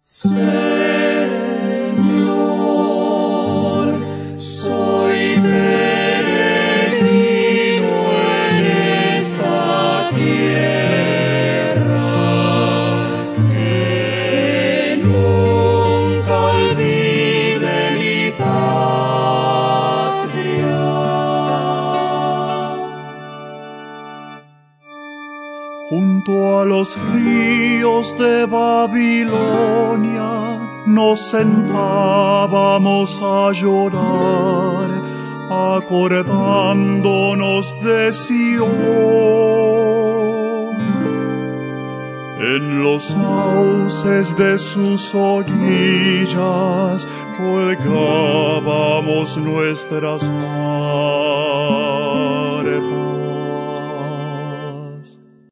Señor, soy peregrino en esta tierra, que nunca olvide mi patria. Junto a los ríos de Babilonia nos sentábamos a llorar, acordándonos de Sión. En los sauces de sus orillas colgábamos nuestras arpas.